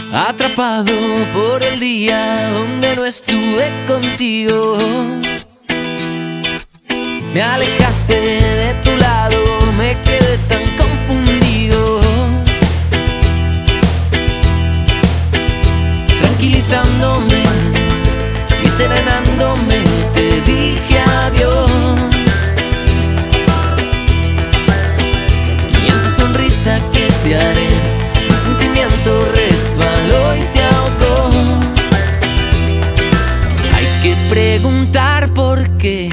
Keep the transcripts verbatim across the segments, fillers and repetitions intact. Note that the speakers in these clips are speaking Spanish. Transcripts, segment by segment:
Atrapado por el día donde no estuve contigo. Me alejaste de tu lado, me quedé tan confundido. Tranquilizándome y serenándome, te dije adiós. Y en tu sonrisa que se arena, mi sentimiento resbaló y se ahogó. Hay que preguntar por qué.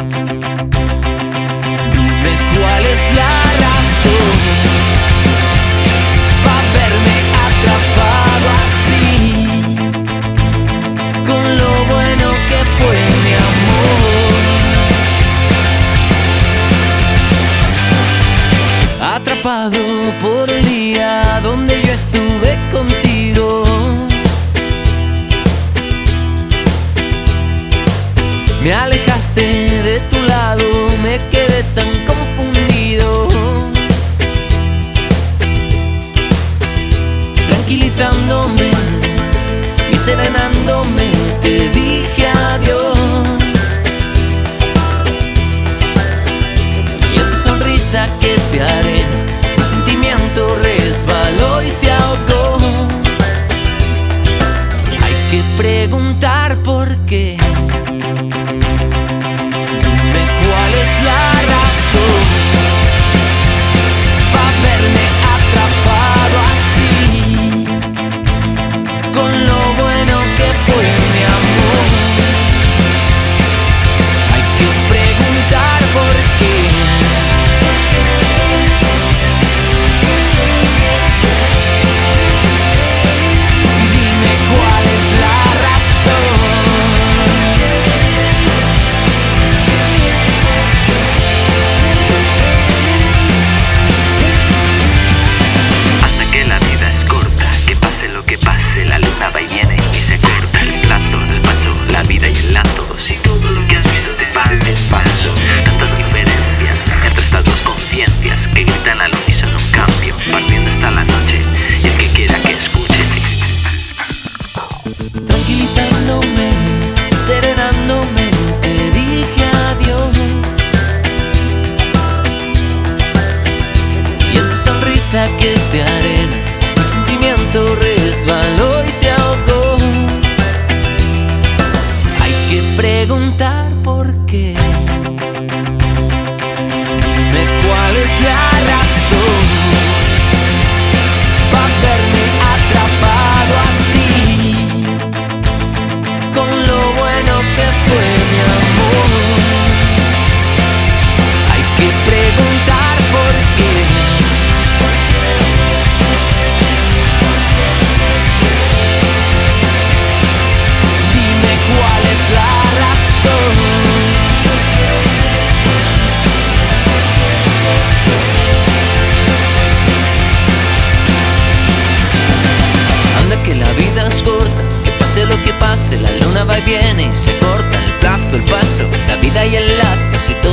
Dime cuál es la razón para verme atrapado así, con lo bueno que fue mi amor. Atrapado por el día donde yo estuve contigo. Me alejaste de tu lado, me quedé tan confundido. Tranquilizándome y serenándome, te dije adiós. Y en tu sonrisa que es de arena, mi sentimiento resbaló y se ahogó. Hay que preguntar por qué. Dime cuál es la razón para verme atrapado así, con lo bueno que fue mi amor. Hay que preguntar por qué. Dime cuál es la razón. Hasta que la vida es corta, que pase lo que pase, la luna va y viene y se corta el plato, el paso, la vida y el lato. Si todo lo que has visto te parece falso, tantas diferencias entre estas dos conciencias que gritan al unísono un cambio, partiendo hasta la noche, y el que quiera que escuche. Tranquilizándome, serenándome, te dije adiós. Y en tu sonrisa que es de arena, mi sentimiento resbaló y se ahogó. Hay que preguntar por qué. Dime cuál es la razón para verme atrapado así, con lo bueno que fue mi amor. Hay que preguntar por qué. Dime cuál es la razón. Anda que la vida es corta, que pase lo que pase, la luna va y viene y se corta el plazo, el paso, la vida y el lazo. Si